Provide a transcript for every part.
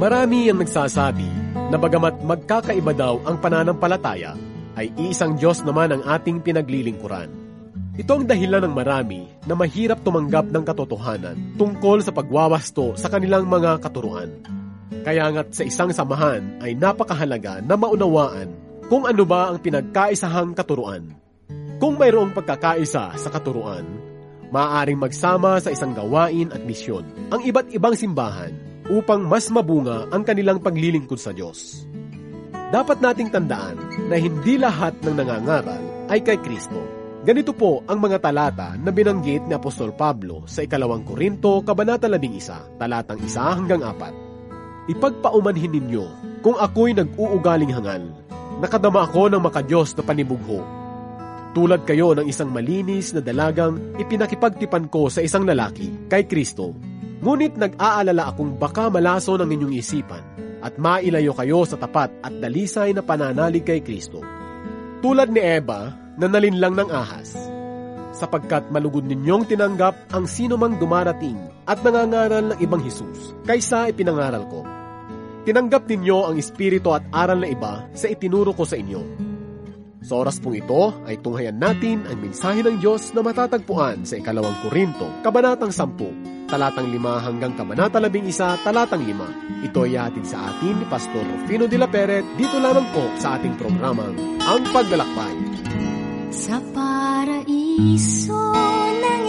Marami ang nagsasabi na bagamat magkakaiba daw ang pananampalataya, ay isang Diyos naman ang ating pinaglilingkuran. Ito ang dahilan ng marami na mahirap tumanggap ng katotohanan tungkol sa pagwawasto sa kanilang mga katuruan. Kaya nga't sa isang samahan ay napakahalaga na maunawaan kung ano ba ang pinagkaisahang katuruan. Kung mayroong pagkakaisa sa katuruan, maaaring magsama sa isang gawain at misyon ang iba't ibang simbahan upang mas mabunga ang kanilang paglilingkod sa Diyos. Dapat nating tandaan na hindi lahat ng nangangaral ay kay Kristo. Ganito po ang mga talata na binanggit ni Apostol Pablo sa 2 Korinto, Kabanata 11, talatang 1 hanggang 4. Ipagpaumanhin ninyo kung ako'y nag-uugaling hangal. Nakadama ako ng makadiyos na panibugho. Tulad kayo ng isang malinis na dalagang ipinakipagtipan ko sa isang lalaki, kay Kristo. Ngunit nag-aalala akong baka malaso ng inyong isipan at mailayo kayo sa tapat at dalisay na pananalig kay Kristo. Tulad ni Eva na nalinlang ng ahas, sapagkat malugod ninyong tinanggap ang sino mang dumarating at nangangaral ng ibang Jesus kaysa ipinangaral ko. Tinanggap ninyo ang espiritu at aral na iba sa itinuro ko sa inyo. Sa oras pong ito ay tunghayan natin ang mensahe ng Diyos na matatagpuan sa 2 Korinto, Kabanatang 10, talatang 5 hanggang Kabanata 11, talatang 5. Ito ay hatid sa atin ni Pastor Rufino de la Peret dito lamang po sa ating programang Ang Paglalakbay. Sa paraiso ng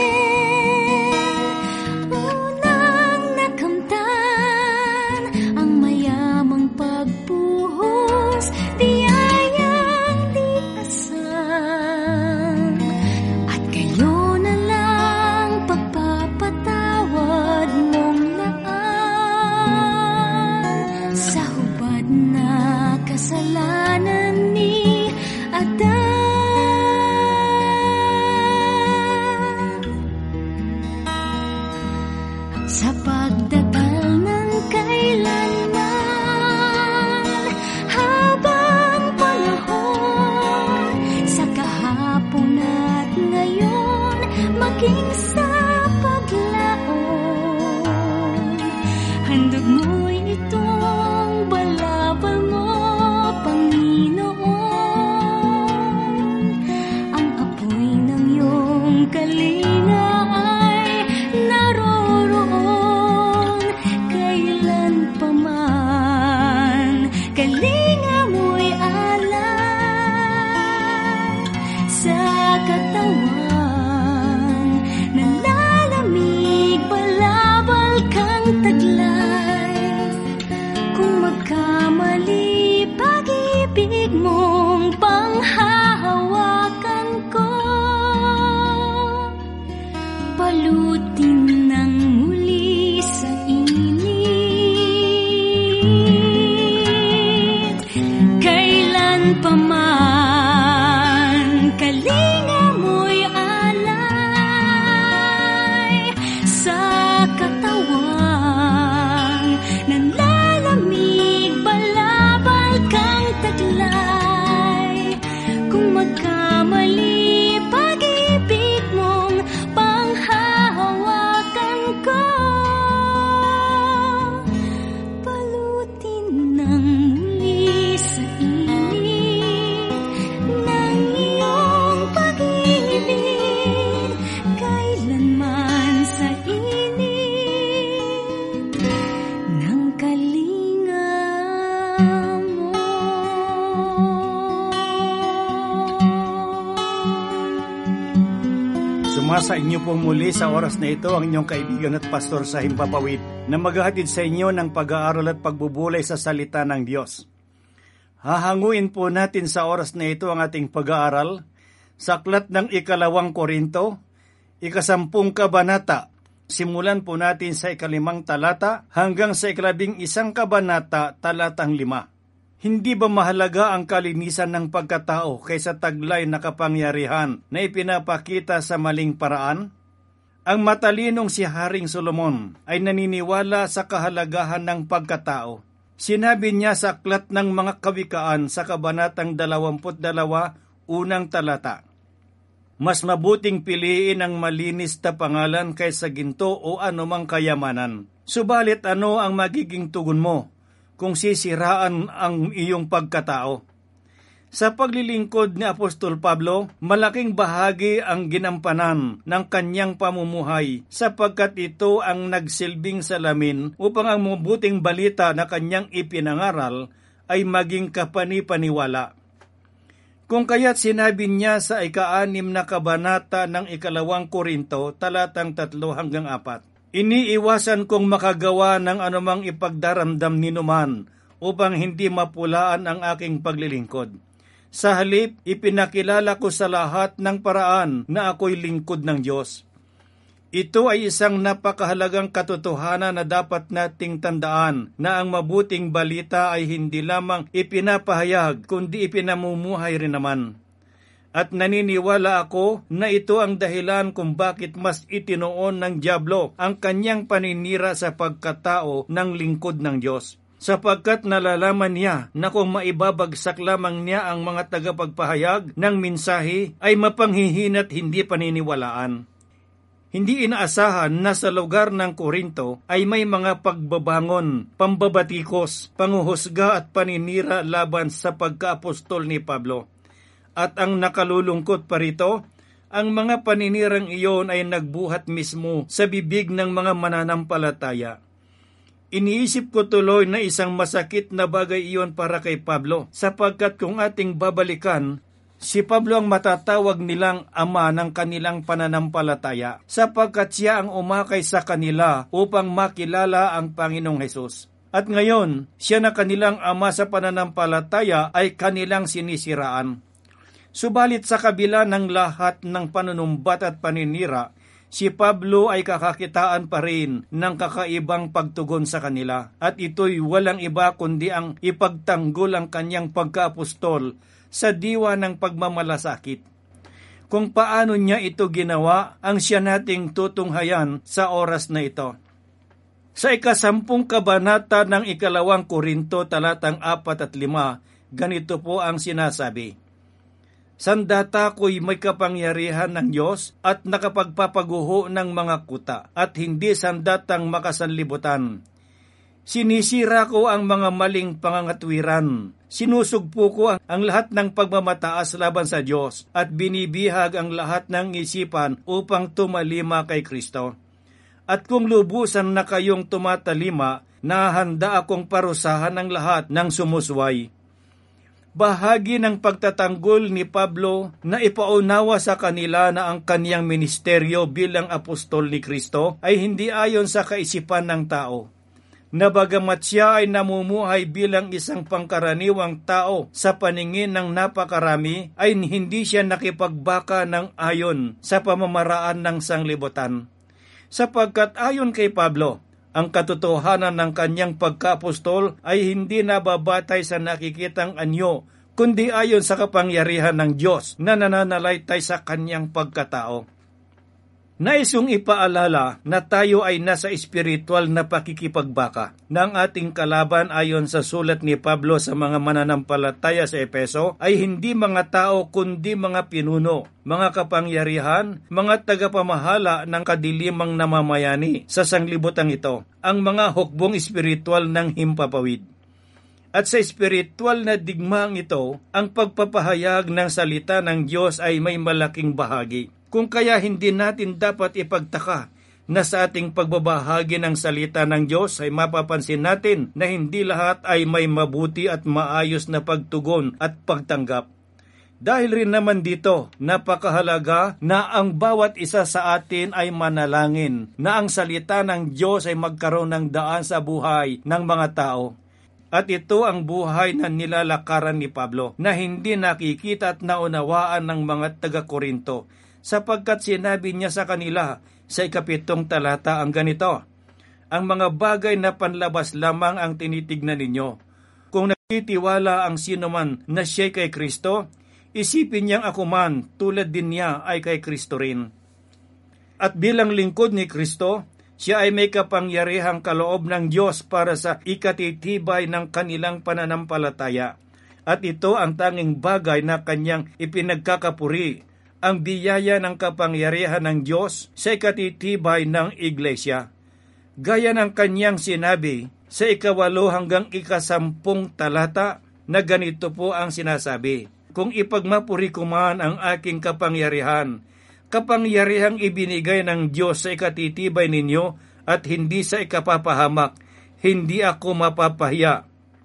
Eden, unang nakamtan ang mayamang pagbuhos, biyayang di asam. At kayo na lang pagpapatawad mong laan sa hubad na kasalanan ni Adan. Sa pagdatal ng kailanman, habang panahon, sa kahapon at ngayon, maging sa paglaon, handog mo'y itong balabal mo, Panginoon. Ang apoy ng iyong kalinga ay naroroon kailan pa man. Kalinga mo'y alay sa katawan, nalalamig, balabal kang taglay. Kung magkamali, pag-ibig mong panghahawakan ko, balutin ng muli sa init. Kailan pa man, kalinga mo'y alay sa katawan, nanlalamig, balabal kang taglay. Kung magkamali, pag-ibig mong panghahawakan ko, balutin ng muli sa init ng iyong pag-ibig. Kailanman sa init ng kalinga mo. Sumasa inyo po muli sa oras na ito ang inyong kaibigan at pastor sa Himpapawid na maghahatid sa inyo ng pag-aaral at pagbubulay sa salita ng Diyos. Hahanguin po natin sa oras na ito ang ating pag-aaral sa aklat ng 2 Korinto, 10 kabanata. Simulan po natin sa 5 talata hanggang sa 11 kabanata, talatang 5. Hindi ba mahalaga ang kalinisan ng pagkatao kaysa taglay na kapangyarihan na ipinapakita sa maling paraan? Ang matalinong si Haring Solomon ay naniniwala sa kahalagahan ng pagkatao. Sinabi niya sa aklat ng mga kawikaan sa kabanatang 22, unang talata, Mas mabuting piliin ang malinis na pangalan kaysa ginto o anumang kayamanan. Subalit ano ang magiging tugon mo kung sisiraan ang iyong pagkatao? Sa paglilingkod ni Apostol Pablo, malaking bahagi ang ginampanan ng kanyang pamumuhay sapagkat ito ang nagsilbing salamin upang ang mabuting balita na kanyang ipinangaral ay maging kapani-paniwala. Kung kaya't sinabi niya sa ika-6 na kabanata ng 2 Korinto, talatang 3-4, iniiwasan kong makagawa ng anumang ipagdaramdam ninuman upang hindi mapulaan ang aking paglilingkod. Sa halip, ipinakilala ko sa lahat ng paraan na ako'y lingkod ng Diyos. Ito ay isang napakahalagang katotohanan na dapat nating tandaan na ang mabuting balita ay hindi lamang ipinapahayag kundi ipinamumuhay rin naman. At naniniwala ako na ito ang dahilan kung bakit mas itinoon ng dyablo ang kanyang paninira sa pagkatao ng lingkod ng Diyos. Sapagkat nalalaman niya na kung maibabagsak lamang niya ang mga tagapagpahayag ng mensahe ay mapanghihina't hindi paniniwalaan. Hindi inaasahan na sa lugar ng Korinto ay may mga pagbabangon, pambabatikos, panguhusga at paninira laban sa pagkaapostol ni Pablo. At ang nakalulungkot pa rito, ang mga paninirang iyon ay nagbuhat mismo sa bibig ng mga mananampalataya. Iniisip ko tuloy na isang masakit na bagay iyon para kay Pablo, sapagkat kung ating babalikan, si Pablo ang matatawag nilang ama ng kanilang pananampalataya, sapagkat siya ang umakay sa kanila upang makilala ang Panginoong Hesus. At ngayon, siya na kanilang ama sa pananampalataya ay kanilang sinisiraan. Subalit sa kabila ng lahat ng panunumbat at paninira, si Pablo ay kakakitaan pa rin ng kakaibang pagtugon sa kanila, at ito'y walang iba kundi ang ipagtanggol ang kanyang pagkaapostol sa diwa ng pagmamalasakit. Kung paano niya ito ginawa, ang siya nating tutunghayan sa oras na ito. Sa 10 kabanata ng 2 Korinto talatang 4 at 5, ganito po ang sinasabi. Sandata ko'y may kapangyarihan ng Diyos at nakapagpapaguho ng mga kuta at hindi sandatang makasanlibutan. Sinisira ko ang mga maling pangangatwiran. Sinusugpo ko ang lahat ng pagmamataas laban sa Diyos at binibihag ang lahat ng isipan upang tumalima kay Kristo. At kung lubusan na kayong tumatalima, nahanda akong parusahan ang lahat ng sumusway. Bahagi ng pagtatanggol ni Pablo na ipaunawa sa kanila na ang kaniyang ministeryo bilang apostol ni Kristo ay hindi ayon sa kaisipan ng tao. Na bagamat siya ay namumuhay bilang isang pangkaraniwang tao sa paningin ng napakarami, ay hindi siya nakipagbaka ng ayon sa pamamaraan ng sanglibutan. Sapagkat ayon kay Pablo, ang katotohanan ng kanyang pagkaapostol ay hindi nababatay sa nakikitang anyo, kundi ayon sa kapangyarihan ng Diyos na nananalaytay sa kanyang pagkatao. Naisong ipaalala na tayo ay nasa espiritual na pakikipagbaka ng ating kalaban ayon sa sulat ni Pablo sa mga mananampalataya sa Efeso ay hindi mga tao kundi mga pinuno, mga kapangyarihan, mga tagapamahala ng kadilimang namamayani sa sanglibutang ito, ang mga hukbong espiritual ng himpapawid. At sa espiritual na digmaang ito, ang pagpapahayag ng salita ng Diyos ay may malaking bahagi. Kung kaya hindi natin dapat ipagtaka na sa ating pagbabahagi ng salita ng Diyos ay mapapansin natin na hindi lahat ay may mabuti at maayos na pagtugon at pagtanggap. Dahil rin naman dito, napakahalaga na ang bawat isa sa atin ay manalangin na ang salita ng Diyos ay magkaroon ng daan sa buhay ng mga tao. At ito ang buhay na nilalakaran ni Pablo na hindi nakikita at naunawaan ng mga taga-Korinto, sapagkat sinabi niya sa kanila sa 7 talata ang ganito, ang mga bagay na panlabas lamang ang tinitignan ninyo. Kung nagtitiwala ang sinuman na siya'y kay Kristo, isipin niyang ako man tulad din niya ay kay Kristo rin. At bilang lingkod ni Kristo, siya ay may kapangyarihang kaloob ng Diyos para sa ikatitibay ng kanilang pananampalataya. At ito ang tanging bagay na kanyang ipinagkakapuri ang biyaya ng kapangyarihan ng Diyos sa ikatitibay ng Iglesia. Gaya ng kanyang sinabi sa 8 hanggang 10 talata na ganito po ang sinasabi, "Kung ipagmapuri ko man ang aking kapangyarihang ibinigay ng Diyos sa ikatitibay ninyo at hindi sa ikapapahamak, hindi ako mapapahiya."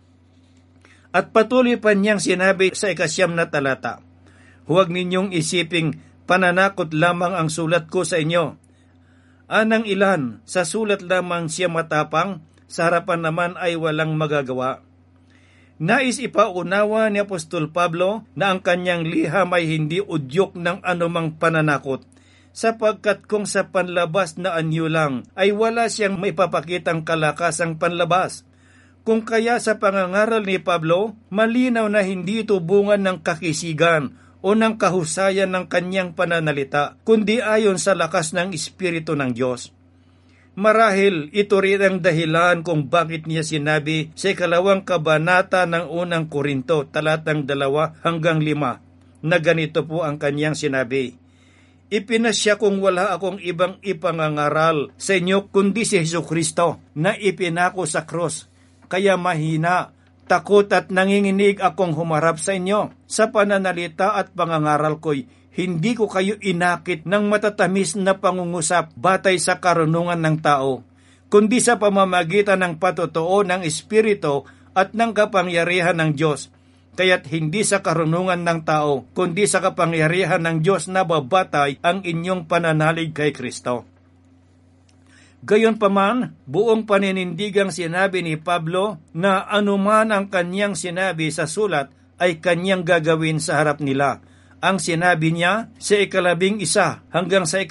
At patuloy pa niyang sinabi sa 9 na talata, "Huwag ninyong isiping pananakot lamang ang sulat ko sa inyo. Anang ilan, sa sulat lamang siya matapang, sa harapan naman ay walang magagawa." Nais ipaunawa ni Apostol Pablo na ang kanyang liham ay hindi udyok ng anumang pananakot, sapagkat kung sa panlabas na anyo lang ay wala siyang maipapakitang kalakasang panlabas. Kung kaya sa pangangaral ni Pablo, malinaw na hindi ito bunga ng kakisigan o ng kahusayan ng kanyang pananalita, kundi ayon sa lakas ng Espiritu ng Diyos. Marahil ito rin ang dahilan kung bakit niya sinabi sa 2 kabanata ng unang Korinto, talatang 2 hanggang 5, na ganito po ang kanyang sinabi, "Ipinasya kung wala akong ibang ipangangaral sa inyo kundi si Jesucristo na ipinako sa krus. Kaya mahina, takot at nanginginig akong humarap sa inyo. Sa pananalita at pangangaral ko'y hindi ko kayo inakit ng matatamis na pangungusap batay sa karunungan ng tao, kundi sa pamamagitan ng patotoo ng Espiritu at ng kapangyarihan ng Diyos. Kaya't hindi sa karunungan ng tao, kundi sa kapangyarihan ng Diyos na babatay ang inyong pananalig kay Kristo." Gayunpaman, buong paninindigang sinabi ni Pablo na anuman ang kanyang sinabi sa sulat ay kanyang gagawin sa harap nila. Ang sinabi niya sa 11 hanggang sa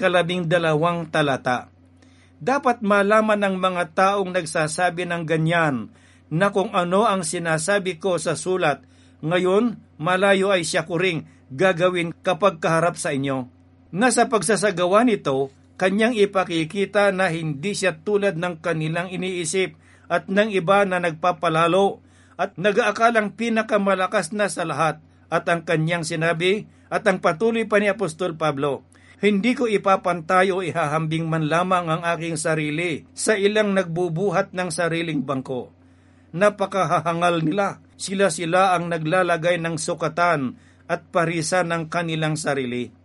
12 talata. Dapat malaman ng mga taong nagsasabi ng ganyan na kung ano ang sinasabi ko sa sulat, ngayon malayo ay siya ko ring gagawin kapag kaharap sa inyo. Nasa pagsasagawa nito, kanyang ipakikita na hindi siya tulad ng kanilang iniisip at ng iba na nagpapalalo at nag-aakalang pinakamalakas na sa lahat. At ang kanyang sinabi at ang patuloy pa ni Apostol Pablo, "Hindi ko ipapantay o ihahambing man lamang ang aking sarili sa ilang nagbubuhat ng sariling bangko. Napakahahangal nila, sila ang naglalagay ng sukatan at parisa ng kanilang sarili."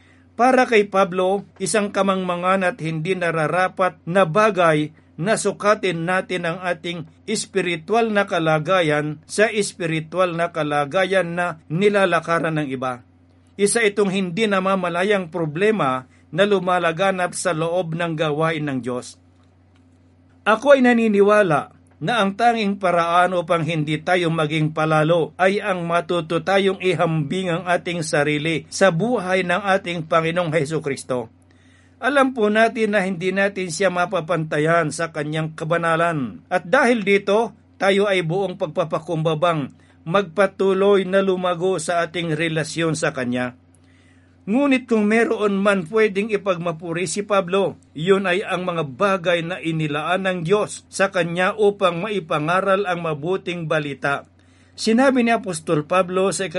Para kay Pablo, isang kamangmangan at hindi nararapat na bagay na sukatin natin ang ating espiritual na kalagayan sa espiritual na kalagayan na nilalakaran ng iba. Isa itong hindi namamalayang problema na lumalaganap sa loob ng gawain ng Diyos. Ako ay naniniwala na ang tanging paraan upang hindi tayo maging palalo ay ang matuto tayong ihambing ang ating sarili sa buhay ng ating Panginoong Hesukristo. Alam po natin na hindi natin siya mapapantayan sa kanyang kabanalan. At dahil dito, tayo ay buong pagpapakumbabang magpatuloy na lumago sa ating relasyon sa kanya. Ngunit kung meron man pwedeng ipagmapuri si Pablo, iyon ay ang mga bagay na inilaan ng Diyos sa kanya upang maipangaral ang mabuting balita. Sinabi ni Apostol Pablo sa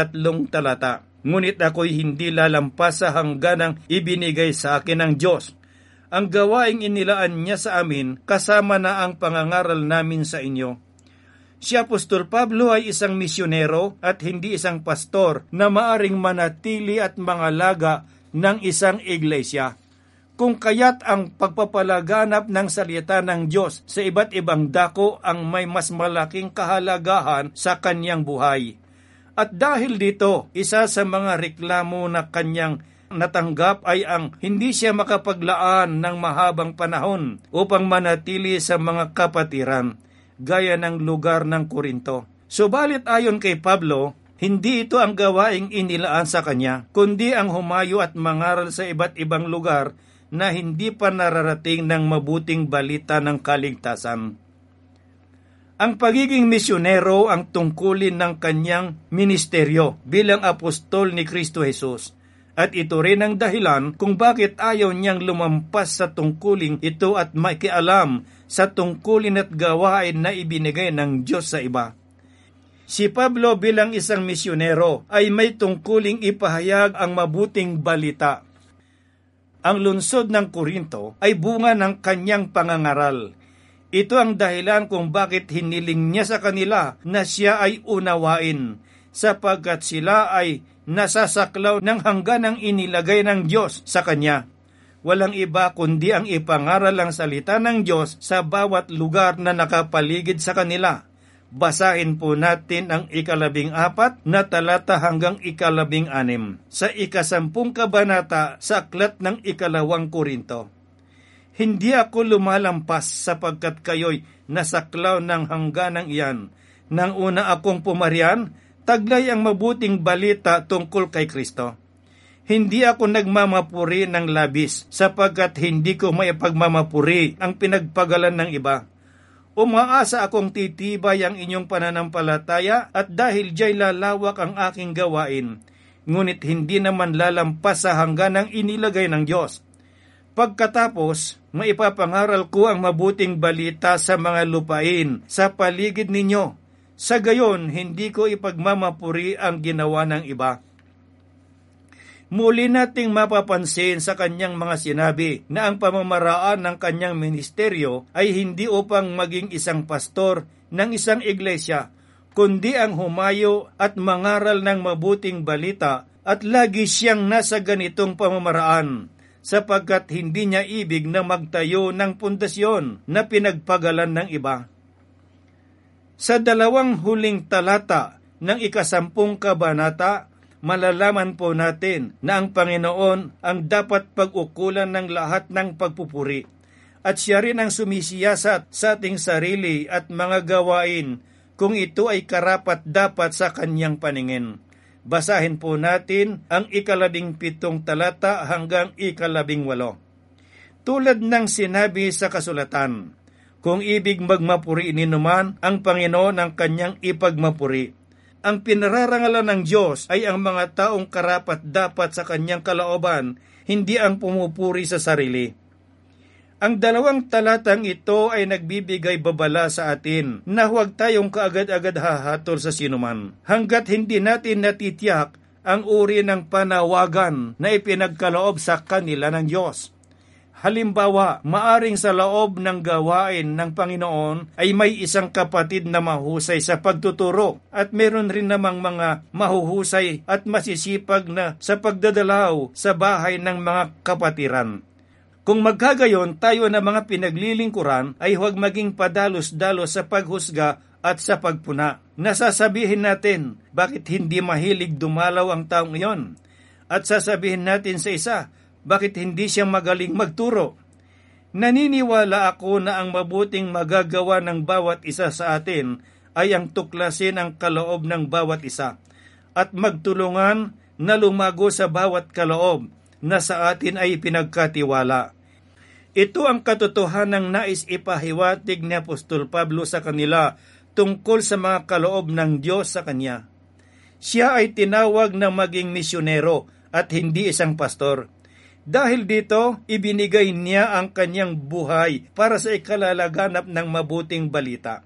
13 talata, "Ngunit ako'y hindi lalampas sa hangganang ibinigay sa akin ng Diyos. Ang gawaing inilaan niya sa amin kasama na ang pangangaral namin sa inyo." Si Apostol Pablo ay isang misyonero at hindi isang pastor na maaring manatili at mangalaga ng isang iglesia. Kung kaya't ang pagpapalaganap ng salita ng Diyos sa iba't ibang dako ang may mas malaking kahalagahan sa kanyang buhay. At dahil dito, isa sa mga reklamo na kanyang natanggap ay ang hindi siya makapaglaan ng mahabang panahon upang manatili sa mga kapatiran, gaya ng lugar ng Korinto. Subalit ayon kay Pablo, hindi ito ang gawaing inilaan sa kanya, kundi ang humayo at mangaral sa iba't ibang lugar na hindi pa nararating ng mabuting balita ng kaligtasan. Ang pagiging misyonero ang tungkulin ng kanyang ministeryo bilang apostol ni Kristo Jesus. At ito rin ang dahilan kung bakit ayaw niyang lumampas sa tungkuling ito at makialam sa tungkulin at gawain na ibinigay ng Diyos sa iba. Si Pablo bilang isang misyonero ay may tungkuling ipahayag ang mabuting balita. Ang lungsod ng Korinto ay bunga ng kanyang pangangaral. Ito ang dahilan kung bakit hiniling niya sa kanila na siya ay unawain, sapagkat sila ay nasasaklaw ng hangganang inilagay ng Diyos sa kanya. Walang iba kundi ang ipangaral ang salita ng Diyos sa bawat lugar na nakapaligid sa kanila. Basahin po natin ang 14 na talata hanggang 16 sa 10 kabanata sa aklat ng 2 Korinto. Hindi ako lumalampas sapagkat kayo'y nasaklaw ng hangganang iyan. Nang una akong pumarian, taglay ang mabuting balita tungkol kay Kristo. Hindi ako nagmamapuri ng labis sapagkat hindi ko maipagmamapuri ang pinagpagalan ng iba. Umaasa akong titibay ang inyong pananampalataya at dahil diya'y lalawak ang aking gawain, ngunit hindi naman lalampas sa hangganang inilagay ng Diyos. Pagkatapos, maipapangaral ko ang mabuting balita sa mga lupain sa paligid ninyo. Sa gayon, hindi ko ipagmamapuri ang ginawa ng iba. Muli nating mapapansin sa kanyang mga sinabi na ang pamamaraan ng kanyang ministeryo ay hindi upang maging isang pastor ng isang iglesia, kundi ang humayo at mangaral ng mabuting balita at lagi siyang nasa ganitong pamamaraan, sapagkat hindi niya ibig na magtayo ng pundasyon na pinagpagalan ng iba. Sa 2 huling talata ng 10 kabanata, malalaman po natin na ang Panginoon ang dapat pag-ukulan ng lahat ng pagpupuri at siya rin ang sumisiyasat sa ating sarili at mga gawain kung ito ay karapat-dapat sa kanyang paningin. Basahin po natin ang 17 talata hanggang 18. Tulad ng sinabi sa kasulatan, kung ibig magmapuri ninuman ang Panginoon ang kanyang ipagmapuri. Ang pinararangalan ng Diyos ay ang mga taong karapat-dapat sa kanyang kalooban, hindi ang pumupuri sa sarili. Ang 2 talatang ito ay nagbibigay babala sa atin na huwag tayong kaagad-agad hahatol sa sinuman, hanggat hindi natin natitiyak ang uri ng panawagan na ipinagkaloob sa kanila ng Diyos. Halimbawa, maaring sa loob ng gawain ng Panginoon ay may isang kapatid na mahusay sa pagtuturo at meron rin namang mga mahuhusay at masisipag na sa pagdadalaw sa bahay ng mga kapatiran. Kung magkagayon tayo na mga pinaglilingkuran ay huwag maging padalos-dalos sa paghusga at sa pagpuna. Nasasabihin natin, bakit hindi mahilig dumalaw ang taong iyon? At sasabihin natin sa isa, bakit hindi siya magaling magturo? Naniniwala ako na ang mabuting magagawa ng bawat isa sa atin ay ang tuklasin ang kaloob ng bawat isa at magtulungan na lumago sa bawat kaloob na sa atin ay pinagkatiwala. Ito ang katotohanang nais ipahiwatig ni Apostol Pablo sa kanila tungkol sa mga kaloob ng Diyos sa kanya. Siya ay tinawag na maging misyonero at hindi isang pastor. Dahil dito, ibinigay niya ang kanyang buhay para sa ikalalaganap ng mabuting balita.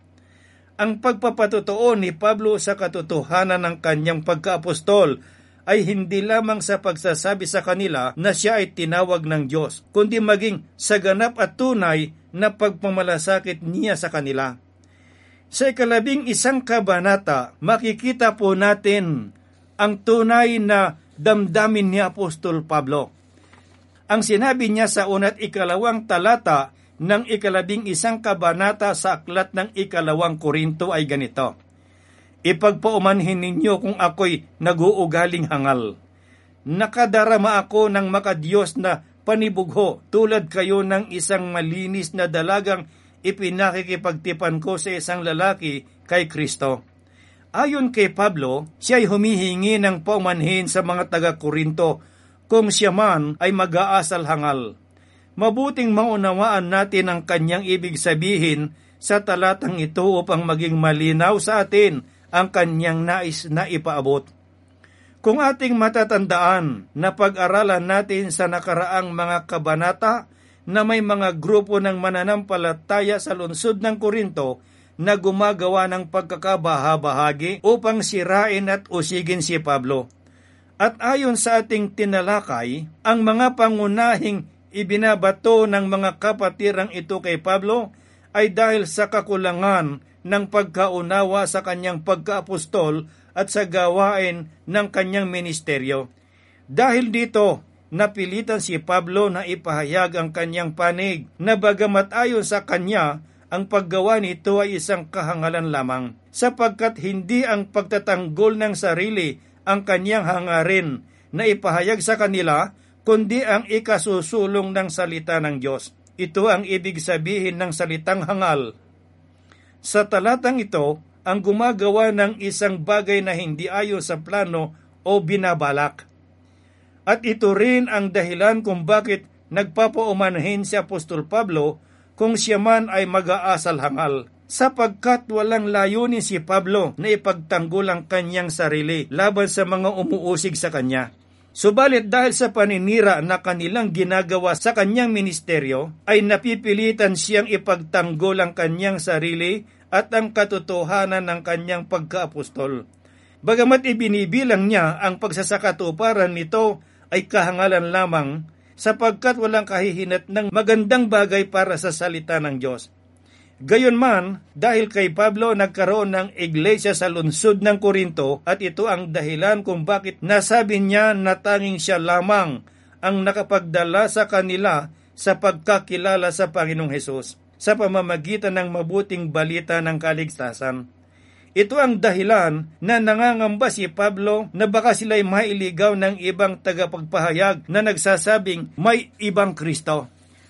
Ang pagpapatotoo ni Pablo sa katotohanan ng kanyang pagkaapostol ay hindi lamang sa pagsasabi sa kanila na siya ay tinawag ng Diyos, kundi maging sa ganap at tunay na pagpamalasakit niya sa kanila. Sa 11 kabanata, makikita po natin ang tunay na damdamin ni Apostol Pablo. Ang sinabi niya sa 1 at 2 talata ng 11 kabanata sa aklat ng 2 Korinto ay ganito, ipagpaumanhin ninyo kung ako'y naguugaling hangal. Nakadarama ako ng makadiyos na panibugho tulad kayo ng isang malinis na dalagang ipinakikipagtipan ko sa isang lalaki kay Kristo. Ayon kay Pablo, siya'y humihingi ng paumanhin sa mga taga-Korinto kung siya man ay mag-aasal hangal. Mabuting maunawaan natin ang kanyang ibig sabihin sa talatang ito upang maging malinaw sa atin ang kanyang nais na ipaabot. Kung ating matatandaan na pag-aralan natin sa nakaraang mga kabanata na may mga grupo ng mananampalataya sa lungsod ng Korinto na gumagawa ng pagkakabahabahagi upang sirain at usigin si Pablo. At ayon sa ating tinalakay, ang mga pangunahing ibinabato ng mga kapatirang ito kay Pablo ay dahil sa kakulangan ng pagkaunawa sa kanyang pagkaapostol at sa gawain ng kanyang ministeryo. Dahil dito, napilitan si Pablo na ipahayag ang kanyang panig na bagamat ayon sa kanya, ang paggawa nito ay isang kahangalan lamang, sapagkat hindi ang pagtatanggol ng sarili ang kanyang hangarin na ipahayag sa kanila, kundi ang ikasusulong ng salita ng Diyos. Ito ang ibig sabihin ng salitang hangal. Sa talatang ito, ang gumagawa ng isang bagay na hindi ayon sa plano o binabalak. At ito rin ang dahilan kung bakit nagpapaumanhin si Apostol Pablo kung siya man ay mag-aasal hangal, sapagkat walang layunin si Pablo na ipagtanggol ang kanyang sarili laban sa mga umuusig sa kanya. Subalit dahil sa paninira na kanilang ginagawa sa kanyang ministeryo, ay napipilitan siyang ipagtanggol ang kanyang sarili at ang katotohanan ng kanyang pagkaapostol. Bagamat ibinibilang niya ang pagsasakatuparan nito ay kahangalan lamang, sapagkat walang kahihinat ng magandang bagay para sa salita ng Diyos. Gayunman, dahil kay Pablo nagkaroon ng iglesia sa lungsod ng Korinto at ito ang dahilan kung bakit nasabi niya na tanging siya lamang ang nakapagdala sa kanila sa pagkakilala sa Panginoong Hesus sa pamamagitan ng mabuting balita ng kaligtasan. Ito ang dahilan na nangangamba si Pablo na baka sila'y mailigaw ng ibang tagapagpahayag na nagsasabing may ibang Kristo.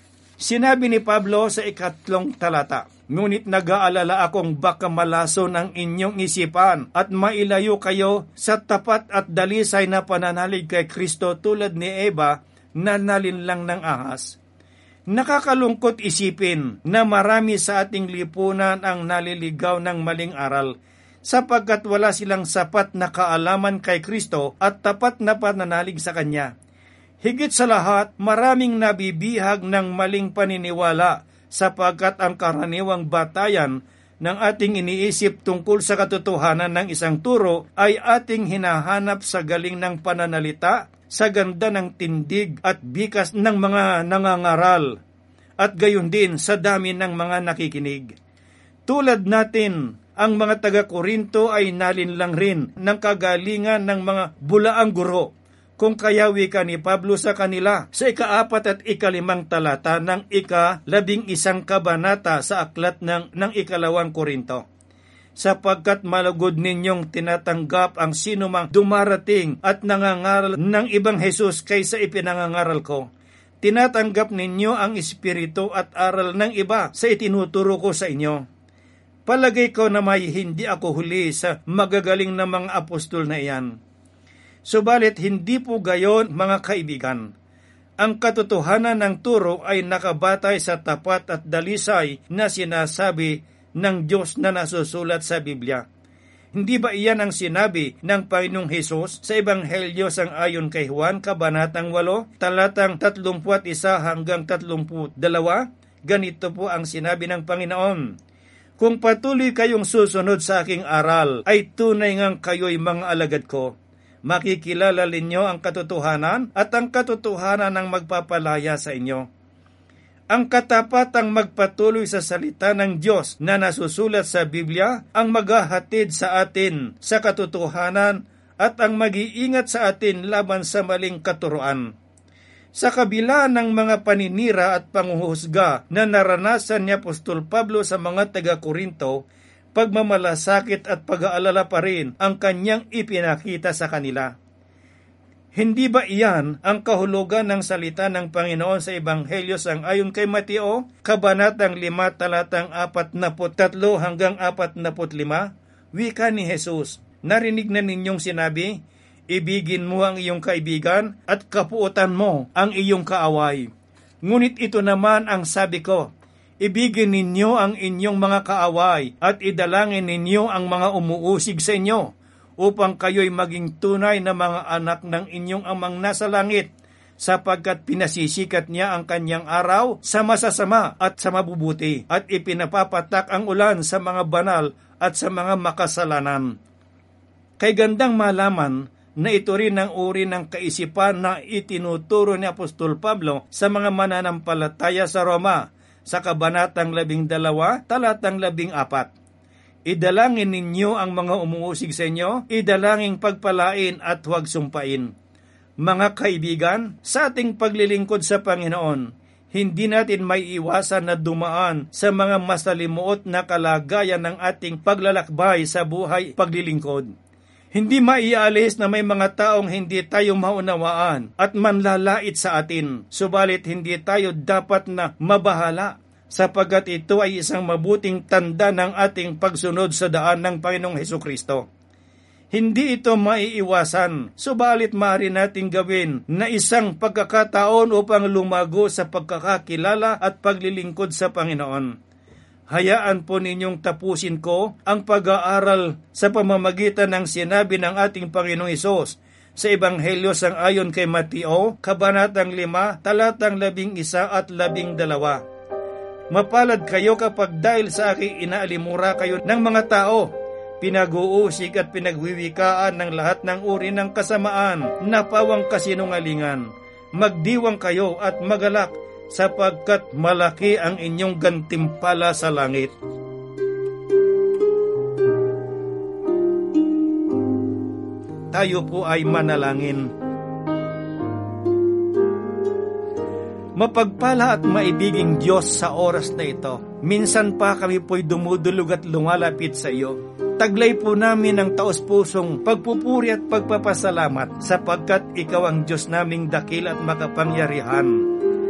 Sinabi ni Pablo sa 3 talata, "Ngunit nag-aalala akong baka malason ang inyong isipan at mailayo kayo sa tapat at dalisay na pananalig kay Kristo tulad ni Eva na nalinlang ng ahas." Nakakalungkot isipin na marami sa ating lipunan ang naliligaw ng maling aral, sapagkat wala silang sapat na kaalaman kay Kristo at tapat na pananalig sa Kanya. Higit sa lahat, maraming nabibihag ng maling paniniwala sapagkat ang karaniwang batayan ng ating iniisip tungkol sa katotohanan ng isang turo ay ating hinahanap sa galing ng pananalita, sa ganda ng tindig at bikas ng mga nangangaral, at gayon din sa dami ng mga nakikinig. Tulad natin, ang mga taga-Korinto ay nalinlang rin ng kagalingan ng mga bulaang guro, kung kaya wika ni Pablo sa kanila sa 4 at 5 talata ng 11 kabanata sa aklat ng 2 Korinto. Sapagkat malugod ninyong tinatanggap ang sinumang dumarating at nangangaral ng ibang Hesus kaysa ipinangangaral ko. Tinatanggap ninyo ang espiritu at aral ng iba sa itinuturo ko sa inyo. Palagay ko na may hindi ako huli sa magagaling na mga apostol na iyan. Subalit hindi po gayon, mga kaibigan. Ang katotohanan ng turo ay nakabatay sa tapat at dalisay na sinasabi ng Diyos na nasusulat sa Biblia. Hindi ba iyan ang sinabi ng Panginoong Hesus sa Ebanghelyo sang ayon kay Juan, kabanatang 8, talatang 31 hanggang 32? Ganito po ang sinabi ng Panginoon: "Kung patuloy kayong susunod sa aking aral, ay tunay ngang kayo'y mga alagad ko. Makikilala ninyo ang katotohanan at ang katotohanan ang magpapalaya sa inyo." Ang katapatang magpatuloy sa salita ng Diyos na nasusulat sa Biblia ang maghahatid sa atin sa katotohanan at ang mag-iingat sa atin laban sa maling katuruan. Sa kabila ng mga paninira at panghuhusga na naranasan ni Apostol Pablo sa mga taga-Korinto, pagmamalasakit at pag-aalala pa rin ang kanyang ipinakita sa kanila. Hindi ba iyan ang kahulugan ng salita ng Panginoon sa Ebanghelyo sang ayon kay Mateo, kabanatang 5, talatang 43 hanggang 45? Wika ni Jesus, "Narinig na ninyong sinabi, ibigin mo ang iyong kaibigan at kapuotan mo ang iyong kaaway. Ngunit ito naman ang sabi ko, ibigin ninyo ang inyong mga kaaway at idalangin ninyo ang mga umuusig sa inyo, upang kayo'y maging tunay na mga anak ng inyong amang nasa langit, sapagkat pinasisikat niya ang kanyang araw sa masasama at sa mabubuti, at ipinapapatak ang ulan sa mga banal at sa mga makasalanan. Kay gandang malaman na ito rin ang uri ng kaisipan na itinuturo ni Apostol Pablo sa mga mananampalataya sa Roma, sa kabanatang 12, talatang 14. Idalangin ninyo ang mga umuusig sa inyo, idalangin pagpalain at huwag sumpain. Mga kaibigan, sa ating paglilingkod sa Panginoon, hindi natin may iwasan na dumaan sa mga masalimuot na kalagayan ng ating paglalakbay sa buhay paglilingkod. Hindi maialis na may mga taong hindi tayo maunawaan at manlalait sa atin, subalit hindi tayo dapat na mabahala, sapagkat ito ay isang mabuting tanda ng ating pagsunod sa daan ng Panginoong Hesukristo. Hindi ito maiiwasan, subalit maaari nating gawin na isang pagkakataon upang lumago sa pagkakakilala at paglilingkod sa Panginoon. Hayaan po ninyong tapusin ko ang pag-aaral sa pamamagitan ng sinabi ng ating Panginoong Hesus sa Ebanghelyo sang-ayon kay Mateo, kabanatang 5, talatang 11 at 12. Mapalad kayo kapag dahil sa akin inaalimura kayo ng mga tao, pinag-uusig at pinagwiwikaan ng lahat ng uri ng kasamaan na pawang kasinungalingan. Magdiwang kayo at magalak, sapagkat malaki ang inyong gantimpala sa langit. Tayo po ay manalangin. Mapagpala at maibiging Diyos sa oras na ito, minsan pa kami po'y dumudulog at lumalapit sa iyo. Taglay po namin ang taos-pusong pagpupuri at pagpapasalamat, sapagkat ikaw ang Diyos naming dakil at makapangyarihan.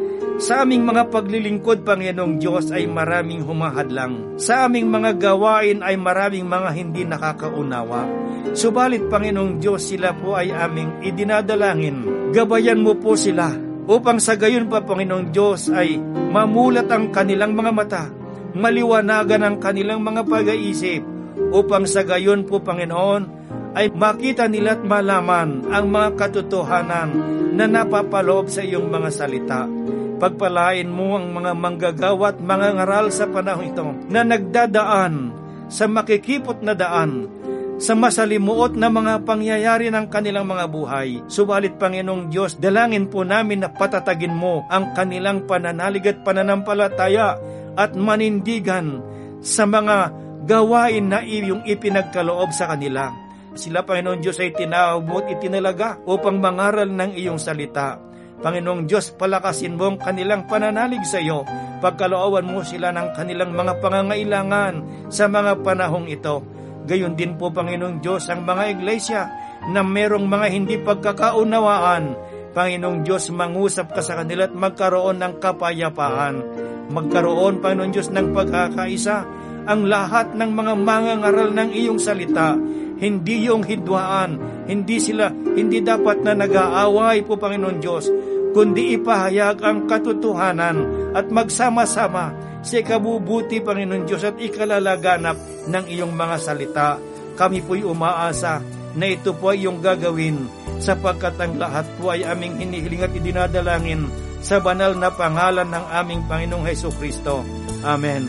Sa aming mga paglilingkod, Panginoong Diyos, ay maraming humahadlang. Sa aming mga gawain ay maraming mga hindi nakakaunawa. Subalit, Panginoong Diyos, sila po ay aming idinadalangin. Gabayan mo po sila, upang sa gayon pa, Panginoong Diyos, ay mamulat ang kanilang mga mata, maliwanagan ang kanilang mga pag-iisip, upang sa gayon po, Panginoon, ay makita nila at malaman ang mga katotohanan na napapaloob sa iyong mga salita. Pagpalain mo ang mga manggagawa at mga ngaral sa panahon ito na nagdadaan sa makikipot na daan, sa masalimuot na mga pangyayari ng kanilang mga buhay. Subalit, Panginoong Diyos, dalangin po namin na patatagin mo ang kanilang pananalig at pananampalataya at manindigan sa mga gawain na iyong ipinagkaloob sa kanila. Sila, Panginoong Diyos, ay tinawag mo at itinalaga upang mangaral ng iyong salita. Panginoong Diyos, palakasin mo ang kanilang pananalig sa iyo. Pagkalooban mo sila ng kanilang mga pangangailangan sa mga panahong ito. Gayon din po, Panginoong Diyos, ang mga iglesia na merong mga hindi pagkakaunawaan. Panginoong Diyos, mangusap ka sa kanila at magkaroon ng kapayapaan. Magkaroon, Panginoong Diyos, ng pagkakaisa ang lahat ng mga mangangaral ng iyong salita. Hindi yung hidwaan, hindi dapat na nag-aaway po, Panginoon Diyos, kundi ipahayag ang katotohanan at magsama-sama sa ikabubuti, Panginoon Diyos, at ikalalaganap ng iyong mga salita. Kami po'y umaasa na ito po ay iyong gagawin, sapagkat ang lahat po ay aming hinihiling at idinadalangin sa banal na pangalan ng aming Panginoong Hesukristo. Amen.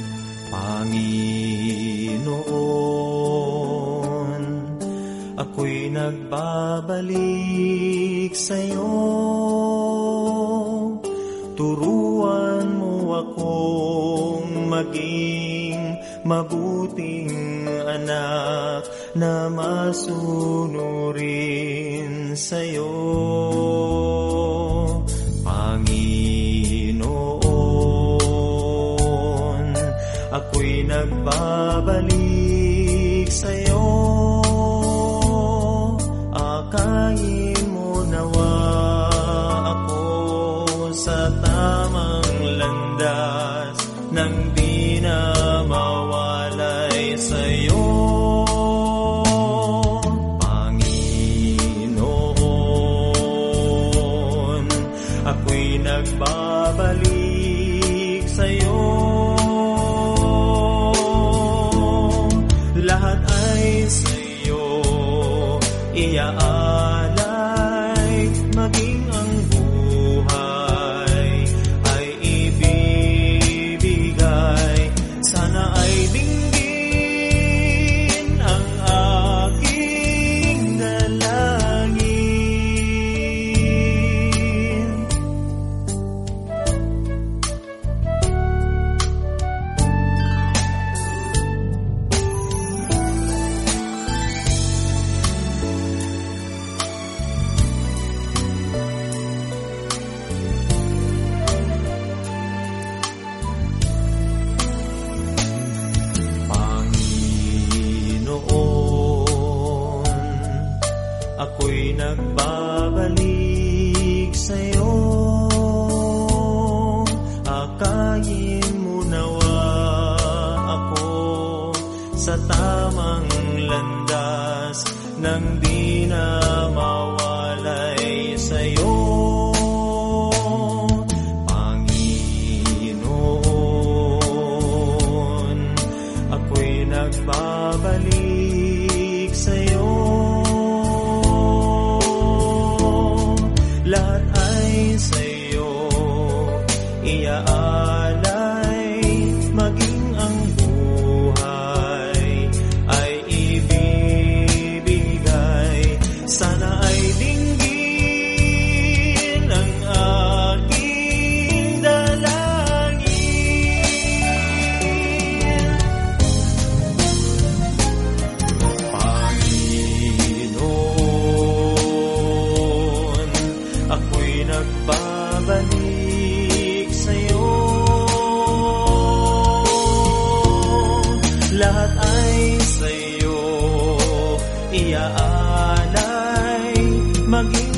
Panginoon, ako'y nagbabalik sa'yo. Turuan mo akong maging mabuting anak na masunurin sa'yo. Panginoon, ako'y nagbabalik sa'yo. Akayin mo nawa ako sa tamang landas nang di na mawalay sa'yo. Panginoon, ako'y nagbabalik sa'yo. Lahat ay sa'yo iaalay, maging ang buhay ako'y nagbabalik sa'yo. Akayin mo nawa ako sa tamang landas nang di na mawalay sa'yo. Panginoon, ako'y nagbabalik sa'yo. Lahat ay sa'yo iaalay, maging ang buhay ay ibibigay. Sana ay dinggin ang aking dalangin. Panginoon, ako'y nagbabalik sa'yo. Lahat ay sa'yo iaalay, maging